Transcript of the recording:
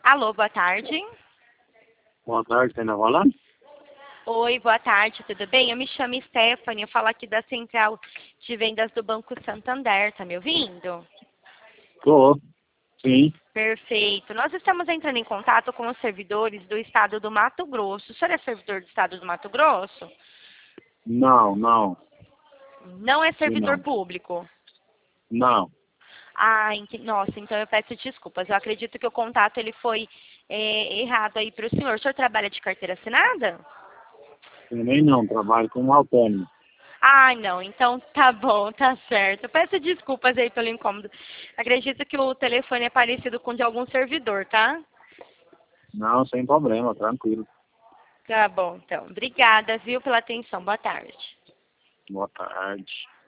Alô, boa tarde. Boa tarde, tá falando? Oi, boa tarde, tudo bem? Eu me chamo Stephanie, eu falo aqui da Central de Vendas do Banco Santander, tá me ouvindo? Tô, sim. Perfeito. Nós estamos entrando em contato com os servidores do estado do Mato Grosso. O senhor é servidor do estado do Mato Grosso? Não, não, Não é eu servidor não. público? Não, Ah, nossa, então eu peço desculpas. Eu acredito que o contato ele foi errado aí para o senhor. O senhor trabalha de carteira assinada? também não, trabalho como autônomo. Ah, não, então tá bom, tá certo. Peço desculpas aí pelo incômodo. Acredito que o telefone é parecido com o de algum servidor, tá? Não, sem problema, tranquilo. Tá bom, então. Obrigada, viu, pela atenção. Boa tarde. Boa tarde.